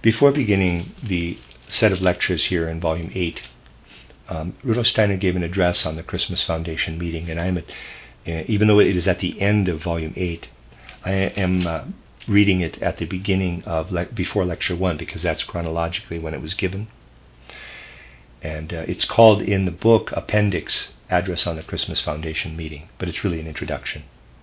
Before beginning the set of lectures here in Volume 8, Rudolf Steiner gave an address on the Christmas Foundation meeting, and even though it is at the end of Volume 8, I am reading it at the beginning of before Lecture 1, because that's chronologically when it was given. And it's called in the book Appendix, Address on the Christmas Foundation Meeting, but it's really an introduction.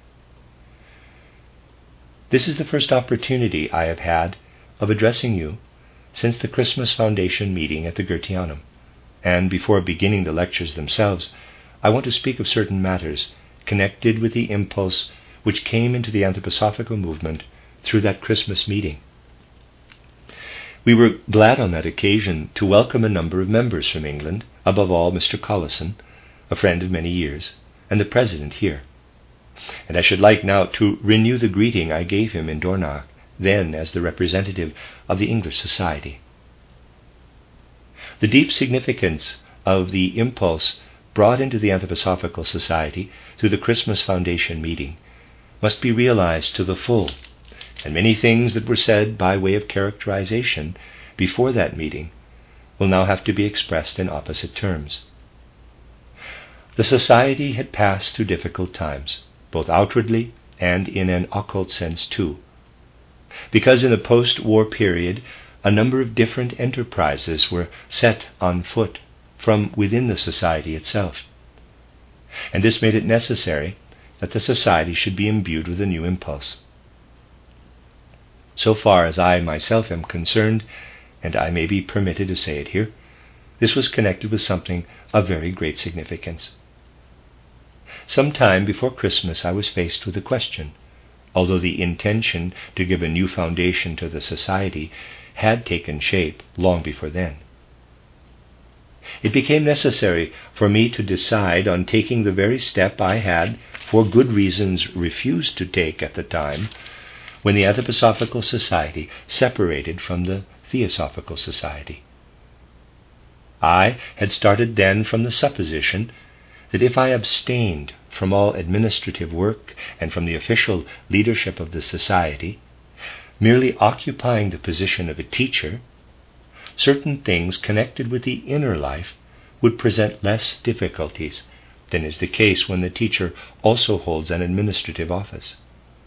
This is the first opportunity I have had of addressing you since the Christmas Foundation meeting at the Goetheanum, and before beginning the lectures themselves, I want to speak of certain matters connected with the impulse which came into the Anthroposophical movement through that Christmas meeting. We were glad on that occasion to welcome a number of members from England, above all Mr. Collison, a friend of many years, and the President here. And I should like now to renew the greeting I gave him in Dornach, then as the representative of the English Society. The deep significance of the impulse brought into the Anthroposophical Society through the Christmas Foundation meeting must be realized to the full, and many things that were said by way of characterization before that meeting will now have to be expressed in opposite terms. The Society had passed through difficult times, both outwardly and in an occult sense too, because in the post-war period a number of different enterprises were set on foot from within the Society itself, and this made it necessary that the Society should be imbued with a new impulse. So far as I myself am concerned, and I may be permitted to say it here, this was connected with something of very great significance. Some time before Christmas I was faced with a question, although the intention to give a new foundation to the Society had taken shape long before then. It became necessary for me to decide on taking the very step I had, for good reasons, refused to take at the time, when the Anthroposophical Society separated from the Theosophical Society. I had started then from the supposition that if I abstained from all administrative work and from the official leadership of the Society, merely occupying the position of a teacher, certain things connected with the inner life would present less difficulties than is the case when the teacher also holds an administrative office.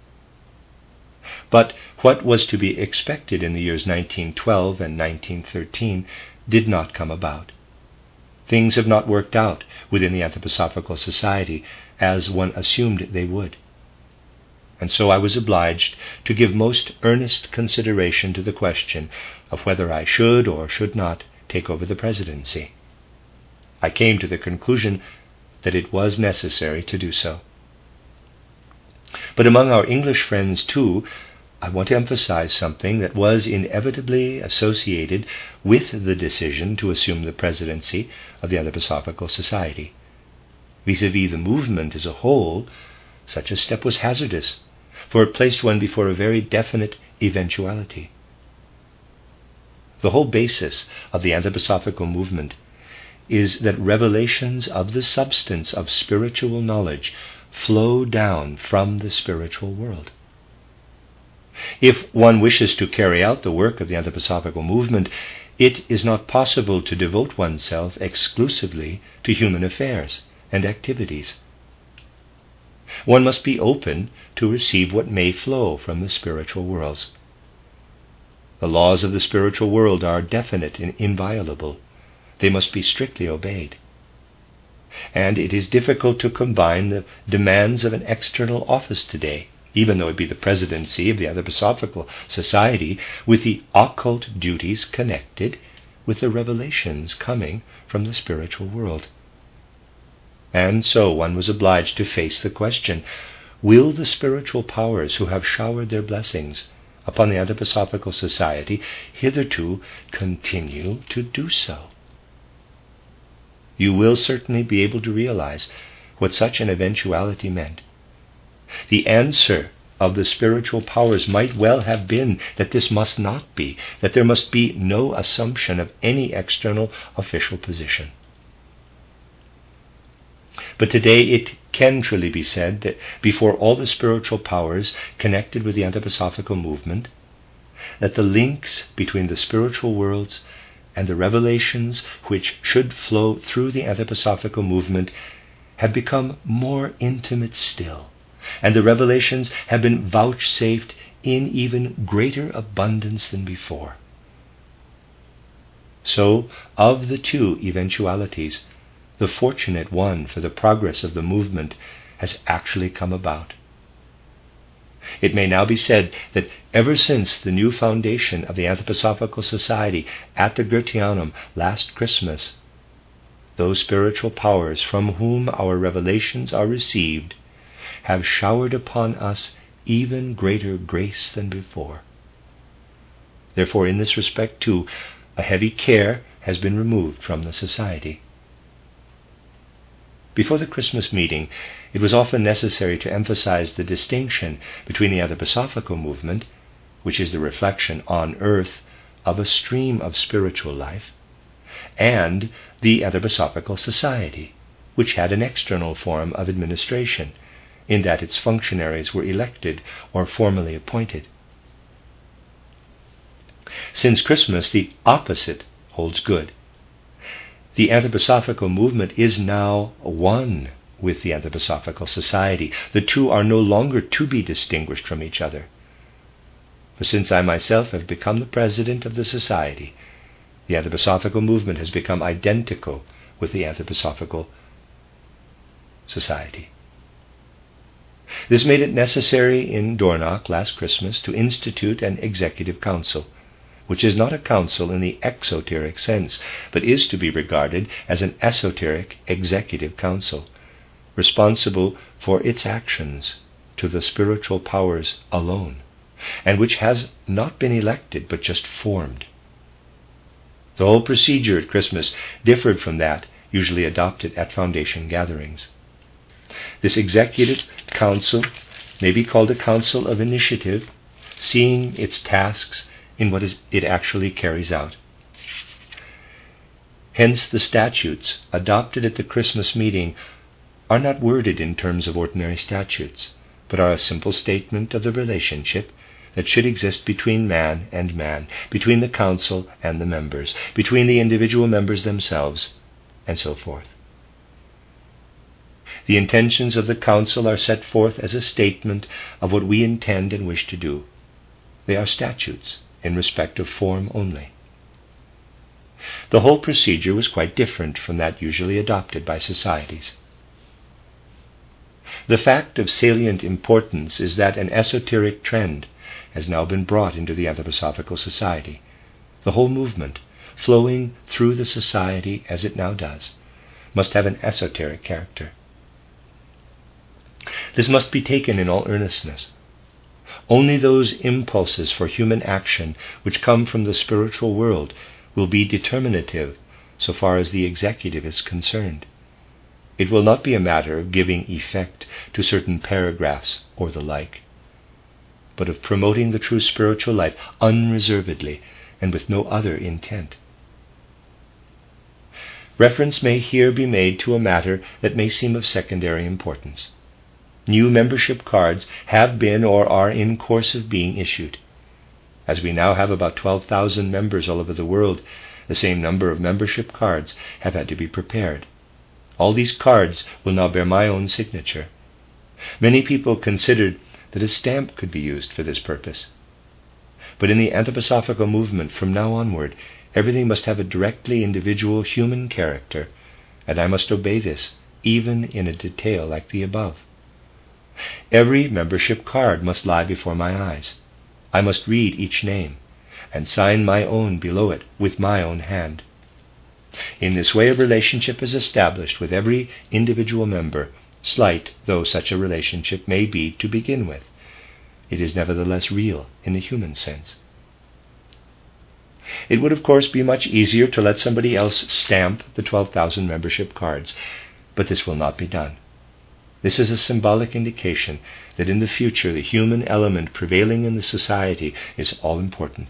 But what was to be expected in the years 1912 and 1913 did not come about. Things have not worked out within the Anthroposophical Society as one assumed they would. And so I was obliged to give most earnest consideration to the question of whether I should or should not take over the presidency. I came to the conclusion that it was necessary to do so. But among our English friends, too, I want to emphasize something that was inevitably associated with the decision to assume the presidency of the Anthroposophical Society. Vis-à-vis the movement as a whole, such a step was hazardous, for it placed one before a very definite eventuality. The whole basis of the Anthroposophical movement is that revelations of the substance of spiritual knowledge flow down from the spiritual world. If one wishes to carry out the work of the Anthroposophical movement, it is not possible to devote oneself exclusively to human affairs and activities. One must be open to receive what may flow from the spiritual worlds. The laws of the spiritual world are definite and inviolable. They must be strictly obeyed. And it is difficult to combine the demands of an external office today, even though it be the presidency of the Anthroposophical Society, with the occult duties connected with the revelations coming from the spiritual world. And so one was obliged to face the question, will the spiritual powers who have showered their blessings upon the Anthroposophical Society hitherto continue to do so? You will certainly be able to realize what such an eventuality meant. The answer of the spiritual powers might well have been that this must not be, that there must be no assumption of any external official position. But today it can truly be said that before all the spiritual powers connected with the Anthroposophical movement, that the links between the spiritual worlds and the revelations which should flow through the anthroposophical movement have become more intimate still, and the revelations have been vouchsafed in even greater abundance than before. So, of the two eventualities, the fortunate one for the progress of the movement has actually come about. It may now be said that ever since the new foundation of the Anthroposophical Society at the Goetheanum last Christmas, those spiritual powers from whom our revelations are received have showered upon us even greater grace than before. Therefore, in this respect too, a heavy care has been removed from the Society. Before the Christmas meeting, it was often necessary to emphasize the distinction between the anthroposophical movement, which is the reflection on earth of a stream of spiritual life, and the Anthroposophical Society, which had an external form of administration, in that its functionaries were elected or formally appointed. Since Christmas, the opposite holds good. The Anthroposophical movement is now one with the Anthroposophical Society. The two are no longer to be distinguished from each other. For since I myself have become the president of the Society, the Anthroposophical movement has become identical with the Anthroposophical Society. This made it necessary in Dornach last Christmas to institute an executive council, which is not a council in the exoteric sense, but is to be regarded as an esoteric executive council, responsible for its actions to the spiritual powers alone, and which has not been elected but just formed. The whole procedure at Christmas differed from that usually adopted at foundation gatherings. This executive council may be called a council of initiative, seeing its tasks in what it actually carries out. Hence, the statutes adopted at the Christmas meeting are not worded in terms of ordinary statutes, but are a simple statement of the relationship that should exist between man and man, between the council and the members, between the individual members themselves, and so forth. The intentions of the council are set forth as a statement of what we intend and wish to do. They are statutes in respect of form only. The whole procedure was quite different from that usually adopted by societies. The fact of salient importance is that an esoteric trend has now been brought into the Anthroposophical Society. The whole movement, flowing through the Society as it now does, must have an esoteric character. This must be taken in all earnestness. Only those impulses for human action which come from the spiritual world will be determinative so far as the executive is concerned. It will not be a matter of giving effect to certain paragraphs or the like, but of promoting the true spiritual life unreservedly and with no other intent. Reference may here be made to a matter that may seem of secondary importance. New membership cards have been or are in course of being issued. As we now have about 12,000 members all over the world, the same number of membership cards have had to be prepared. All these cards will now bear my own signature. Many people considered that a stamp could be used for this purpose. But in the Anthroposophical movement from now onward, everything must have a directly individual human character, and I must obey this, even in a detail like the above. Every membership card must lie before my eyes. I must read each name, and sign my own below it with my own hand. In this way a relationship is established with every individual member, slight though such a relationship may be to begin with. It is nevertheless real in the human sense. It would of course be much easier to let somebody else stamp the 12,000 membership cards, but this will not be done. This is a symbolic indication that in the future the human element prevailing in the society is all important.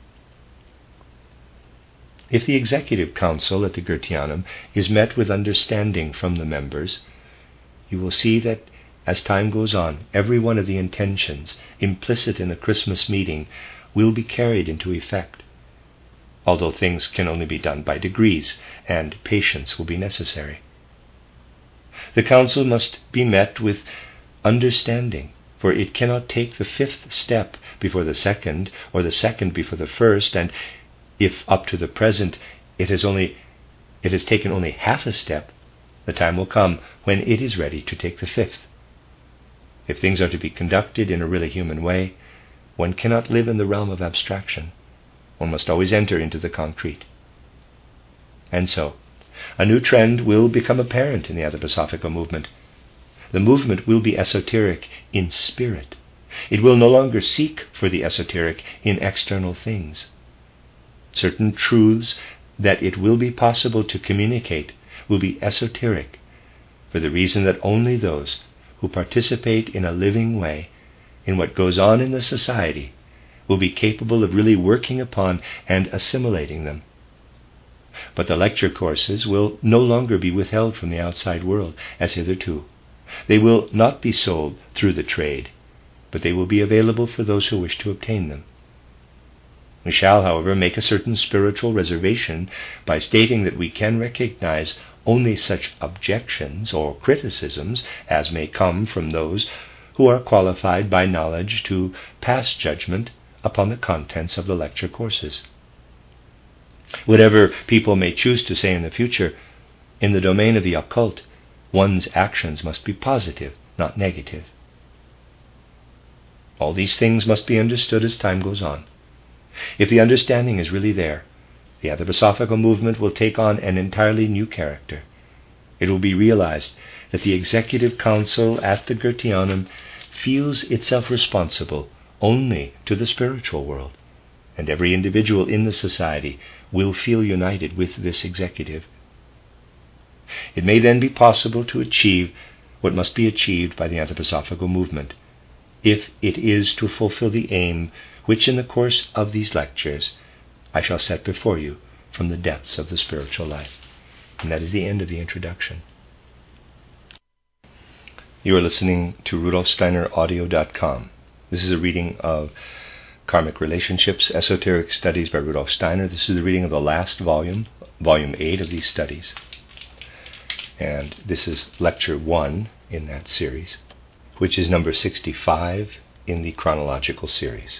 If the Executive Council at the Goetheanum is met with understanding from the members, you will see that as time goes on, every one of the intentions implicit in the Christmas meeting will be carried into effect, although things can only be done by degrees, and patience will be necessary. The council must be met with understanding, for it cannot take the fifth step before the second, or the second before the first, and if up to the present it has taken only half a step, the time will come when it is ready to take the fifth. If things are to be conducted in a really human way, one cannot live in the realm of abstraction. One must always enter into the concrete. And so, a new trend will become apparent in the Anthroposophical movement. The movement will be esoteric in spirit. It will no longer seek for the esoteric in external things. Certain truths that it will be possible to communicate will be esoteric, for the reason that only those who participate in a living way in what goes on in the society will be capable of really working upon and assimilating them. But the lecture courses will no longer be withheld from the outside world as hitherto. They will not be sold through the trade, but they will be available for those who wish to obtain them. We shall, however, make a certain spiritual reservation by stating that we can recognize only such objections or criticisms as may come from those who are qualified by knowledge to pass judgment upon the contents of the lecture courses. Whatever people may choose to say in the future, in the domain of the occult, one's actions must be positive, not negative. All these things must be understood as time goes on. If the understanding is really there, the Anthroposophical movement will take on an entirely new character. It will be realized that the Executive Council at the Goetheanum feels itself responsible only to the spiritual world, and every individual in the society will feel united with this executive. It may then be possible to achieve what must be achieved by the Anthroposophical movement, if it is to fulfill the aim which in the course of these lectures I shall set before you from the depths of the spiritual life. And that is the end of the introduction. You are listening to RudolfSteinerAudio.com. This is a reading of Karmic Relationships, Esoteric Studies by Rudolf Steiner. This is the reading of the last volume, volume 8 of these studies. And this is lecture 1 in that series, which is number 65 in the chronological series.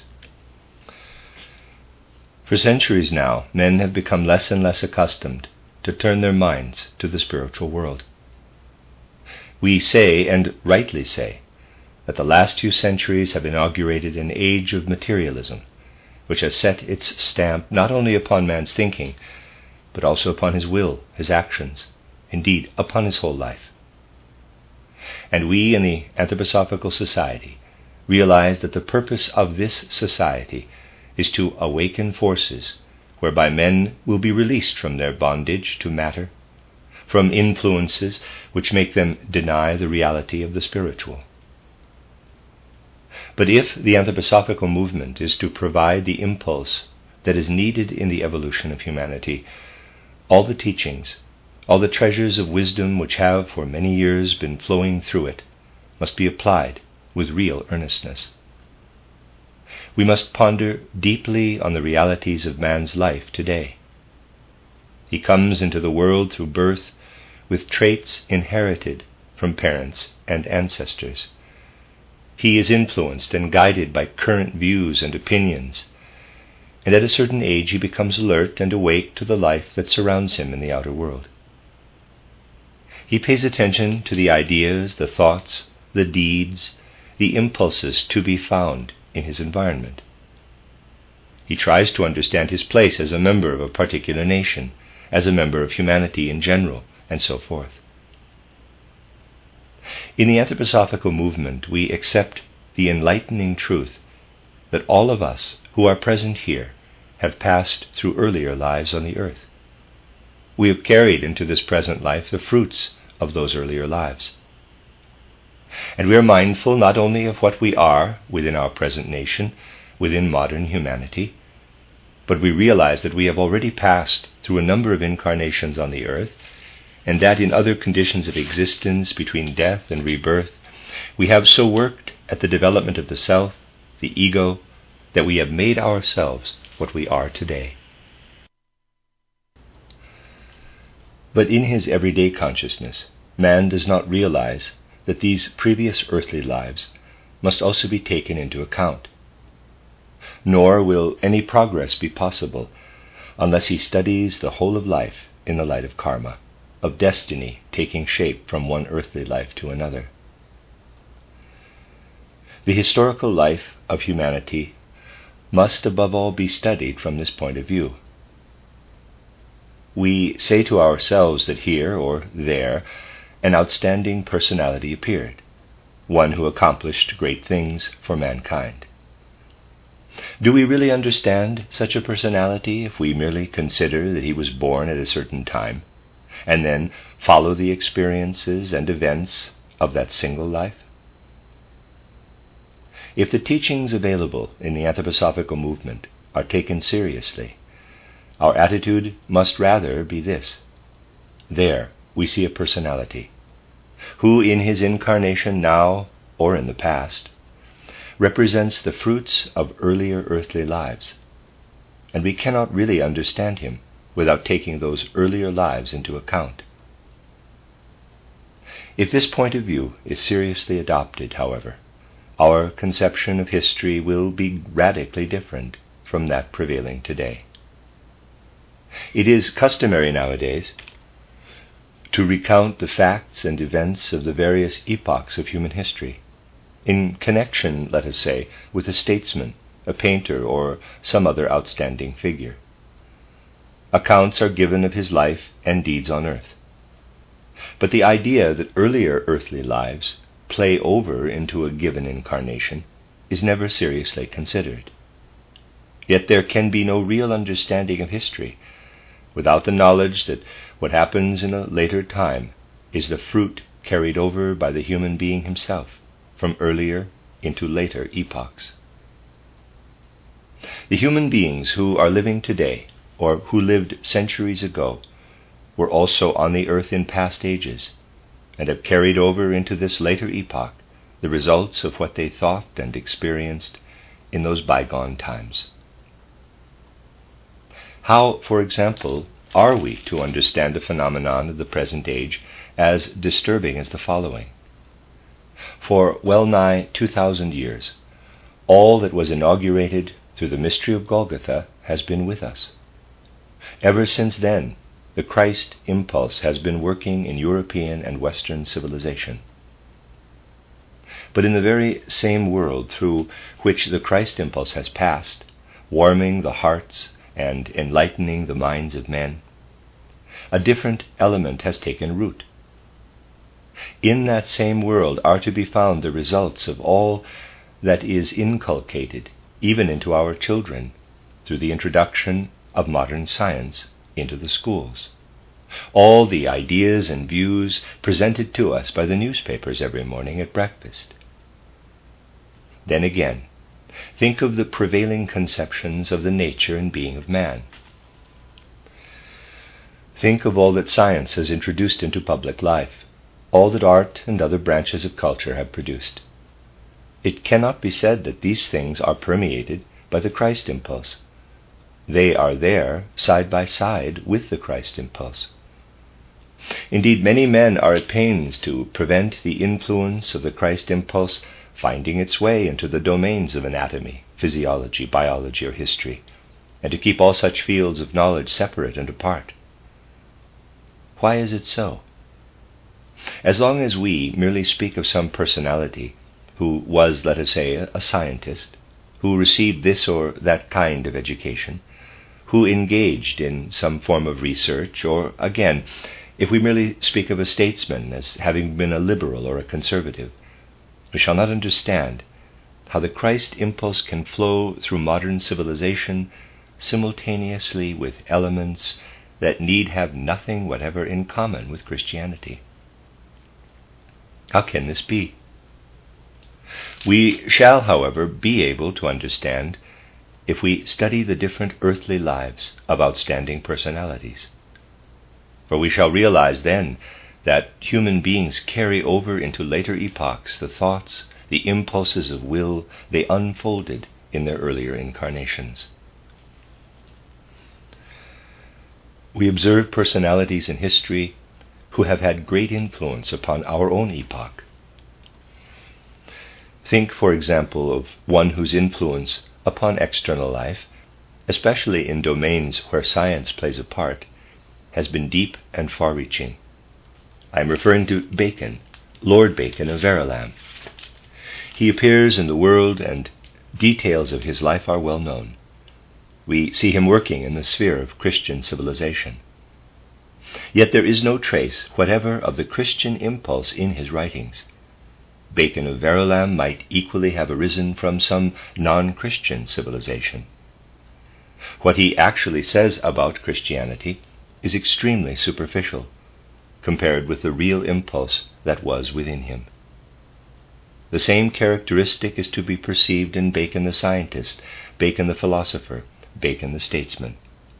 For centuries now, men have become less and less accustomed to turn their minds to the spiritual world. We say, and rightly say, that the last few centuries have inaugurated an age of materialism, which has set its stamp not only upon man's thinking, but also upon his will, his actions, indeed, upon his whole life. And we in the Anthroposophical Society realize that the purpose of this society is to awaken forces whereby men will be released from their bondage to matter, from influences which make them deny the reality of the spiritual. But if the Anthroposophical movement is to provide the impulse that is needed in the evolution of humanity, all the teachings, all the treasures of wisdom which have for many years been flowing through it must be applied with real earnestness. We must ponder deeply on the realities of man's life today. He comes into the world through birth with traits inherited from parents and ancestors. He is influenced and guided by current views and opinions, and at a certain age he becomes alert and awake to the life that surrounds him in the outer world. He pays attention to the ideas, the thoughts, the deeds, the impulses to be found in his environment. He tries to understand his place as a member of a particular nation, as a member of humanity in general, and so forth. In the Anthroposophical movement, we accept the enlightening truth that all of us who are present here have passed through earlier lives on the earth. We have carried into this present life the fruits of those earlier lives. And we are mindful not only of what we are within our present nation, within modern humanity, but we realize that we have already passed through a number of incarnations on the earth, and that in other conditions of existence between death and rebirth, we have so worked at the development of the self, the ego, that we have made ourselves what we are today. But in his everyday consciousness, man does not realize that these previous earthly lives must also be taken into account. Nor will any progress be possible unless he studies the whole of life in the light of karma, of destiny taking shape from one earthly life to another. The historical life of humanity must above all be studied from this point of view. We say to ourselves that here or there an outstanding personality appeared, one who accomplished great things for mankind. Do we really understand such a personality if we merely consider that he was born at a certain time, and then follow the experiences and events of that single life? If the teachings available in the anthroposophical movement are taken seriously, our attitude must rather be this: there we see a personality, who in his incarnation now or in the past represents the fruits of earlier earthly lives, and we cannot really understand him without taking those earlier lives into account. If this point of view is seriously adopted, however, our conception of history will be radically different from that prevailing today. It is customary nowadays to recount the facts and events of the various epochs of human history, in connection, let us say, with a statesman, a painter, or some other outstanding figure. Accounts are given of his life and deeds on earth. But the idea that earlier earthly lives play over into a given incarnation is never seriously considered. Yet there can be no real understanding of history without the knowledge that what happens in a later time is the fruit carried over by the human being himself from earlier into later epochs. The human beings who are living today, or who lived centuries ago, were also on the earth in past ages, and have carried over into this later epoch the results of what they thought and experienced in those bygone times. How, for example, are we to understand the phenomenon of the present age as disturbing as the following? For well nigh 2,000 years, all that was inaugurated through the mystery of Golgotha has been with us. Ever since then, the Christ impulse has been working in European and Western civilization. But in the very same world through which the Christ impulse has passed, warming the hearts and enlightening the minds of men, a different element has taken root. In that same world are to be found the results of all that is inculcated, even into our children, through the introduction of modern science into the schools. All the ideas and views presented to us by the newspapers every morning at breakfast. Then again, think of the prevailing conceptions of the nature and being of man. Think of all that science has introduced into public life, all that art and other branches of culture have produced. It cannot be said that these things are permeated by the Christ impulse. They are there side by side with the Christ impulse. Indeed, many men are at pains to prevent the influence of the Christ impulse finding its way into the domains of anatomy, physiology, biology, or history, and to keep all such fields of knowledge separate and apart. Why is it so? As long as we merely speak of some personality who was, let us say, a scientist, who received this or that kind of education, who engaged in some form of research, or, again, if we merely speak of a statesman as having been a liberal or a conservative, we shall not understand how the Christ impulse can flow through modern civilization simultaneously with elements that need have nothing whatever in common with Christianity. How can this be? We shall, however, be able to understand if we study the different earthly lives of outstanding personalities. For we shall realize then that human beings carry over into later epochs the thoughts, the impulses of will they unfolded in their earlier incarnations. We observe personalities in history who have had great influence upon our own epoch. Think, for example, of one whose influence upon external life, especially in domains where science plays a part, has been deep and far-reaching. I am referring to Bacon, Lord Bacon of Verulam. He appears in the world, and details of his life are well known. We see him working in the sphere of Christian civilization. Yet there is no trace whatever of the Christian impulse in his writings. Bacon of Verulam might equally have arisen from some non-Christian civilization. What he actually says about Christianity is extremely superficial, compared with the real impulse that was within him. The same characteristic is to be perceived in Bacon the scientist, Bacon the philosopher, Bacon the statesman.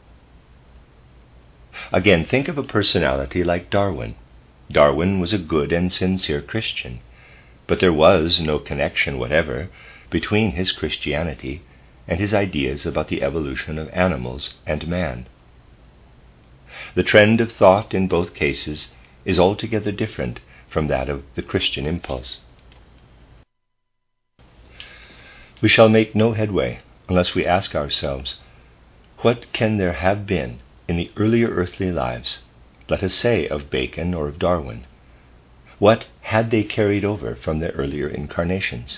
Again, think of a personality like Darwin. Darwin was a good and sincere Christian, but there was no connection whatever between his Christianity and his ideas about the evolution of animals and man. The trend of thought in both cases is altogether different from that of the Christian impulse. We shall make no headway unless we ask ourselves, what can there have been in the earlier earthly lives, let us say of Bacon or of Darwin? What had they carried over from their earlier incarnations?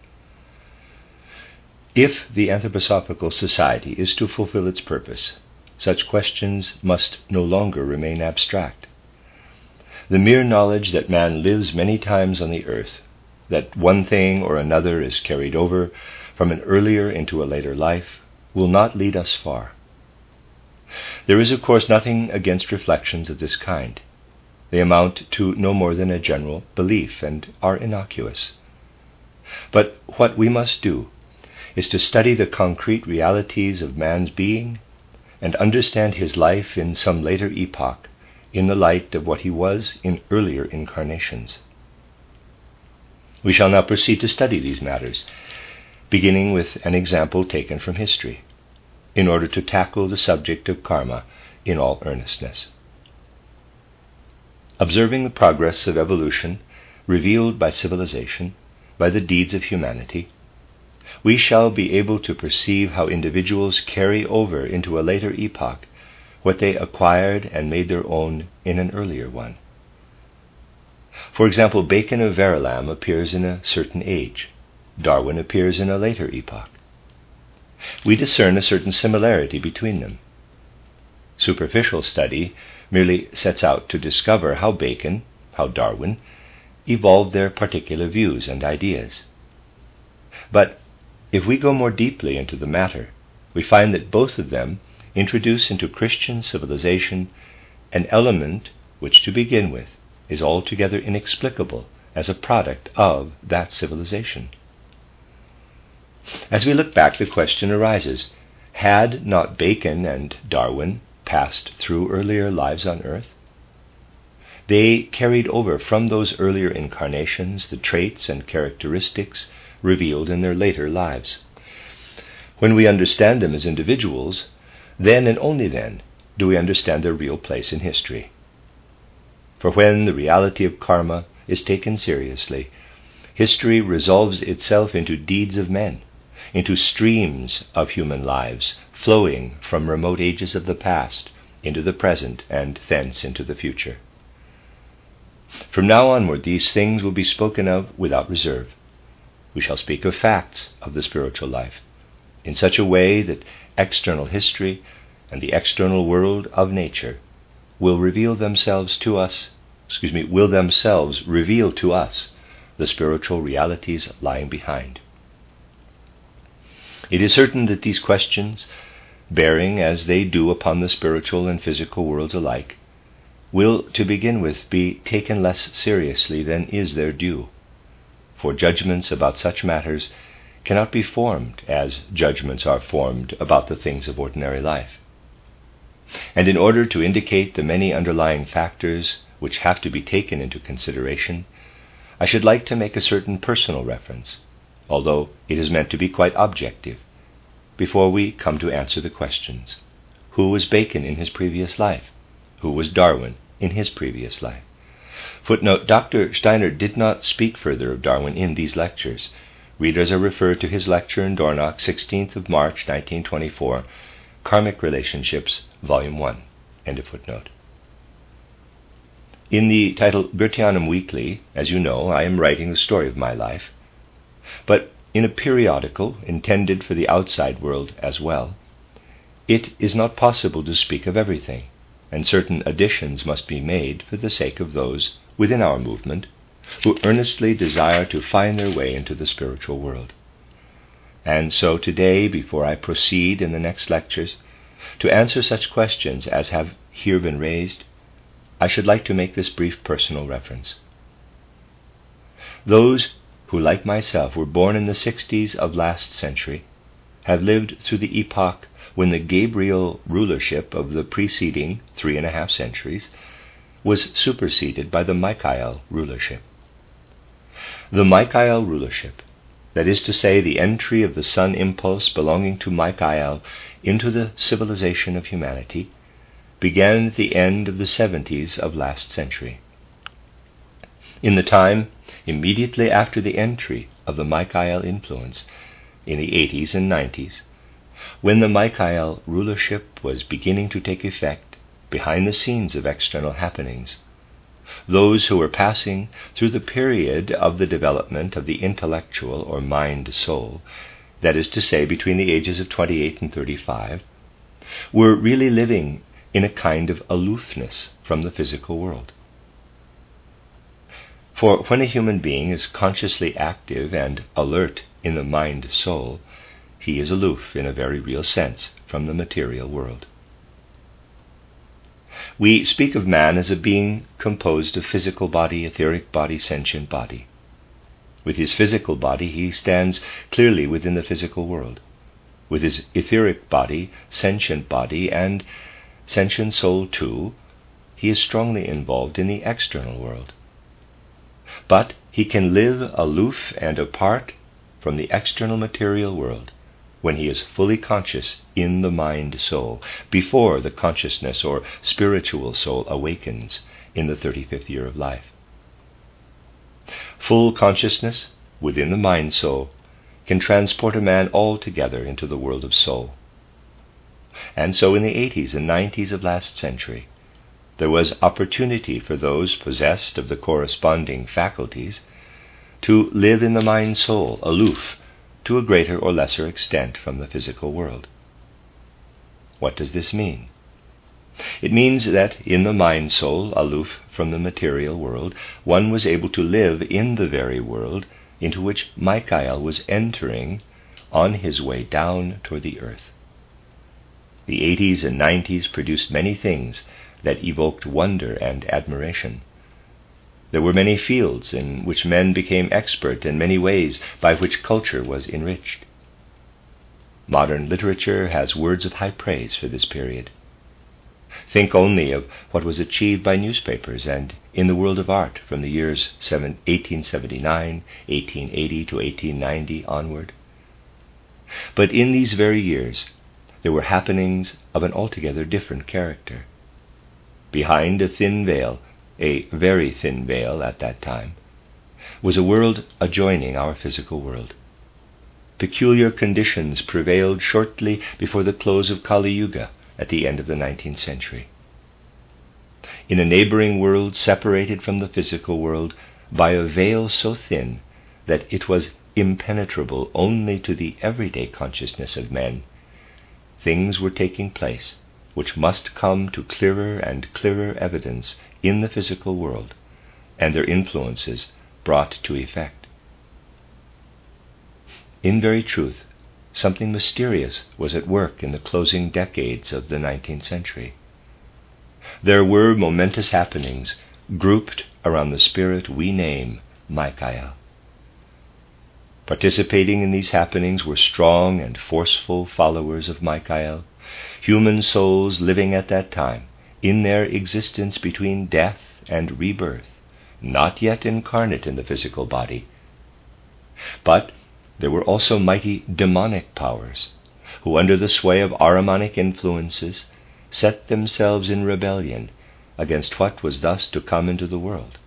If the Anthroposophical Society is to fulfill its purpose, such questions must no longer remain abstract. The mere knowledge that man lives many times on the earth, that one thing or another is carried over from an earlier into a later life, will not lead us far. There is, of course, nothing against reflections of this kind. They amount to no more than a general belief and are innocuous. But what we must do is to study the concrete realities of man's being and understand his life in some later epoch in the light of what he was in earlier incarnations. We shall now proceed to study these matters, beginning with an example taken from history, in order to tackle the subject of karma in all earnestness. Observing the progress of evolution revealed by civilization, by the deeds of humanity, we shall be able to perceive how individuals carry over into a later epoch what they acquired and made their own in an earlier one. For example, Bacon of Verulam appears in a certain age. Darwin appears in a later epoch. We discern a certain similarity between them. Superficial study merely sets out to discover how Bacon, how Darwin, evolved their particular views and ideas. But if we go more deeply into the matter, we find that both of them introduce into Christian civilization an element which, to begin with, is altogether inexplicable as a product of that civilization. As we look back, the question arises, had not Bacon and Darwin passed through earlier lives on earth? They carried over from those earlier incarnations the traits and characteristics revealed in their later lives. When we understand them as individuals, then and only then do we understand their real place in history. For when the reality of karma is taken seriously, history resolves itself into deeds of men, into streams of human lives flowing from remote ages of the past into the present and thence into the future. From now onward, these things will be spoken of without reserve. We shall speak of facts of the spiritual life in such a way that external history and the external world of nature will reveal themselves to us, will themselves reveal to us the spiritual realities lying behind. It is certain that these questions, bearing as they do upon the spiritual and physical worlds alike, will, to begin with, be taken less seriously than is their due, for judgments about such matters cannot be formed as judgments are formed about the things of ordinary life. And in order to indicate the many underlying factors which have to be taken into consideration, I should like to make a certain personal reference, although it is meant to be quite objective, before we come to answer the questions. Who was Bacon in his previous life? Who was Darwin in his previous life? Footnote: Dr. Steiner did not speak further of Darwin in these lectures. Readers are referred to his lecture in Dornoch, 16th of March, 1924, Karmic Relationships, Volume 1. End of footnote. In the title Goetheanum Weekly, as you know, I am writing the story of my life. But in a periodical intended for the outside world as well, it is not possible to speak of everything, and certain additions must be made for the sake of those within our movement who earnestly desire to find their way into the spiritual world. And so today, before I proceed in the next lectures to answer such questions as have here been raised, I should like to make this brief personal reference. Those who, like myself, were born in the 60s of last century have lived through the epoch when the Gabriel rulership of the preceding 3.5 centuries was superseded by the Michael rulership. The Michael rulership, that is to say, the entry of the sun impulse belonging to Michael into the civilization of humanity, began at the end of the 70s of last century. In the time immediately after the entry of the Michael influence, in the 80s and 90s, when the Michael rulership was beginning to take effect behind the scenes of external happenings, those who were passing through the period of the development of the intellectual or mind-soul, that is to say, between the ages of 28 and 35, were really living in a kind of aloofness from the physical world. For when a human being is consciously active and alert in the mind-soul, he is aloof in a very real sense from the material world. We speak of man as a being composed of physical body, etheric body, sentient body. With his physical body, he stands clearly within the physical world. With his etheric body, sentient body, and sentient soul too, he is strongly involved in the external world. But he can live aloof and apart from the external material world when he is fully conscious in the mind-soul, before the consciousness or spiritual soul awakens in the 35th year of life. Full consciousness within the mind-soul can transport a man altogether into the world of soul. And so in the 80s and 90s of last century, there was opportunity for those possessed of the corresponding faculties to live in the mind-soul, aloof to a greater or lesser extent from the physical world. What does this mean? It means that in the mind-soul, aloof from the material world, one was able to live in the very world into which Michael was entering on his way down toward the earth. The 80s and 90s produced many things that evoked wonder and admiration. There were many fields in which men became expert in many ways by which culture was enriched. Modern literature has words of high praise for this period. Think only of what was achieved by newspapers and in the world of art from the years 1879, 1880 to 1890 onward. But in these very years, there were happenings of an altogether different character. Behind a thin veil, a very thin veil at that time, was a world adjoining our physical world. Peculiar conditions prevailed shortly before the close of Kali Yuga at the end of the 19th century. In a neighboring world separated from the physical world by a veil so thin that it was impenetrable only to the everyday consciousness of men, things were taking place which must come to clearer and clearer evidence in the physical world, and their influences brought to effect. In very truth, something mysterious was at work in the closing decades of the 19th century. There were momentous happenings grouped around the spirit we name Michael. Participating in these happenings were strong and forceful followers of Michael, human souls living at that time in their existence between death and rebirth, not yet incarnate in the physical body. But there were also mighty demonic powers who under the sway of Ahrimanic influences set themselves in rebellion against what was thus to come into the world.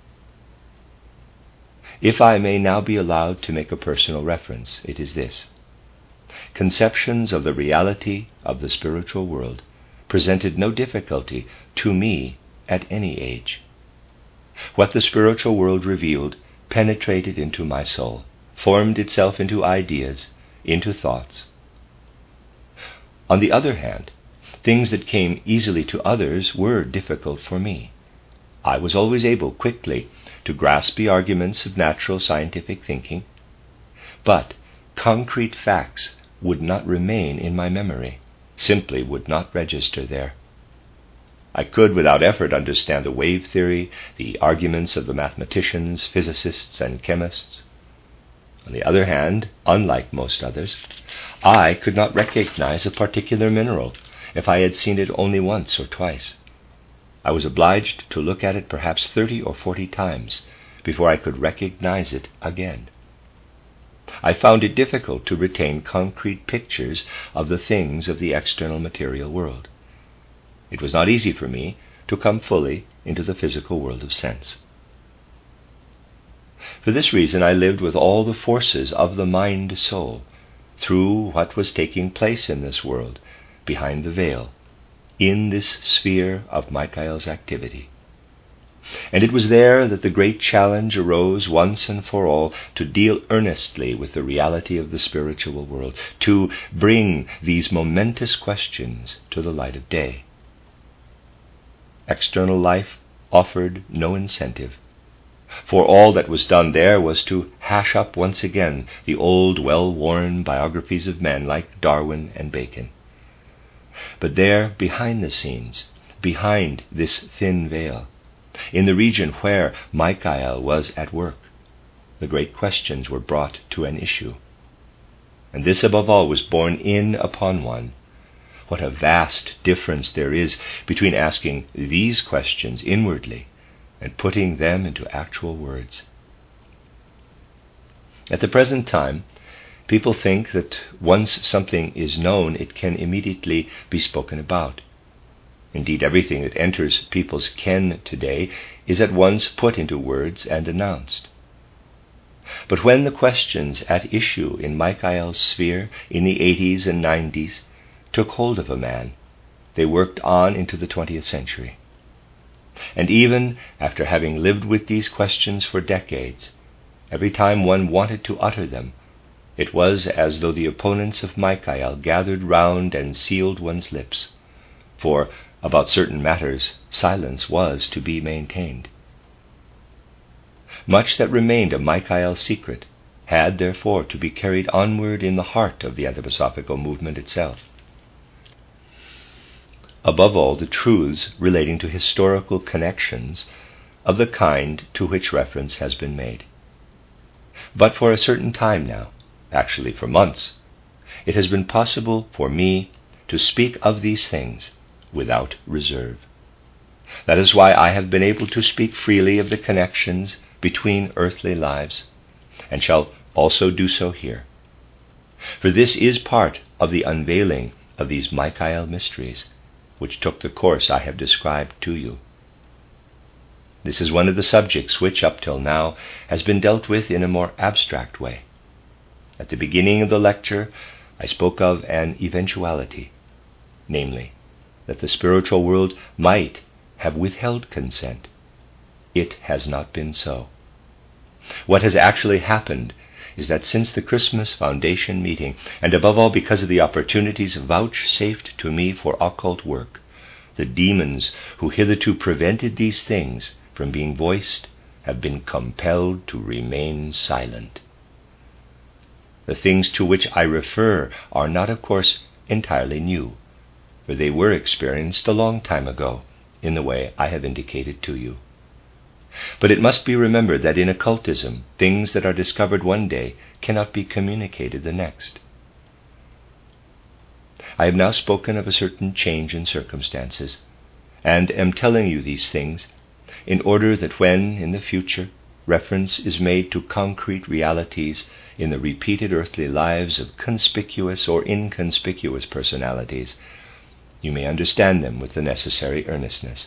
If I may now be allowed to make a personal reference, it is this. Conceptions of the reality of the spiritual world presented no difficulty to me at any age. What the spiritual world revealed penetrated into my soul, formed itself into ideas, into thoughts. On the other hand, things that came easily to others were difficult for me. I was always able quickly to grasp the arguments of natural scientific thinking, but concrete facts would not remain in my memory, simply would not register there. I could without effort understand the wave theory, the arguments of the mathematicians, physicists, and chemists. On the other hand, unlike most others, I could not recognize a particular mineral if I had seen it only once or twice. I was obliged to look at it perhaps 30 or 40 times before I could recognize it again. I found it difficult to retain concrete pictures of the things of the external material world. It was not easy for me to come fully into the physical world of sense. For this reason I lived with all the forces of the mind-soul through what was taking place in this world, behind the veil, in this sphere of Michael's activity. And it was there that the great challenge arose once and for all to deal earnestly with the reality of the spiritual world, to bring these momentous questions to the light of day. External life offered no incentive, for all that was done there was to hash up once again the old, well-worn biographies of men like Darwin and Bacon. But there, behind the scenes, behind this thin veil, in the region where Michael was at work, the great questions were brought to an issue. And this above all was borne in upon one. What a vast difference there is between asking these questions inwardly and putting them into actual words. At the present time, people think that once something is known, it can immediately be spoken about. Indeed, everything that enters people's ken today is at once put into words and announced. But when the questions at issue in Michael's sphere in the 80s and 90s took hold of a man, they worked on into the 20th century. And even after having lived with these questions for decades, every time one wanted to utter them, it was as though the opponents of Michael gathered round and sealed one's lips, for about certain matters silence was to be maintained. Much that remained a Michael secret had therefore to be carried onward in the heart of the anthroposophical movement itself. Above all, the truths relating to historical connections of the kind to which reference has been made. But for a certain time now, actually for months, it has been possible for me to speak of these things without reserve. That is why I have been able to speak freely of the connections between earthly lives, and shall also do so here. For this is part of the unveiling of these Michael mysteries, which took the course I have described to you. This is one of the subjects which, up till now, has been dealt with in a more abstract way. At the beginning of the lecture, I spoke of an eventuality, namely, that the spiritual world might have withheld consent. It has not been so. What has actually happened is that since the Christmas Foundation meeting, and above all because of the opportunities vouchsafed to me for occult work, the demons who hitherto prevented these things from being voiced have been compelled to remain silent. The things to which I refer are not, of course, entirely new, for they were experienced a long time ago in the way I have indicated to you. But it must be remembered that in occultism, things that are discovered one day cannot be communicated the next. I have now spoken of a certain change in circumstances, and am telling you these things in order that when, in the future, reference is made to concrete realities in the repeated earthly lives of conspicuous or inconspicuous personalities, you may understand them with the necessary earnestness.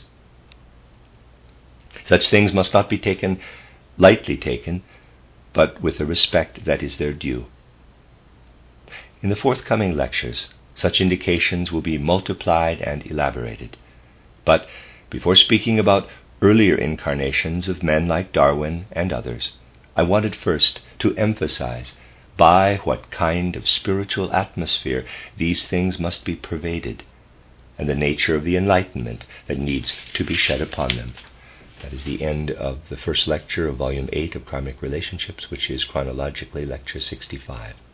Such things must not be lightly taken, but with the respect that is their due. In the forthcoming lectures, such indications will be multiplied and elaborated. But before speaking about earlier incarnations of men like Darwin and others, I wanted first to emphasize by what kind of spiritual atmosphere these things must be pervaded, and the nature of the enlightenment that needs to be shed upon them. That is the end of the first lecture of Volume 8 of Karmic Relationships, which is chronologically Lecture 65.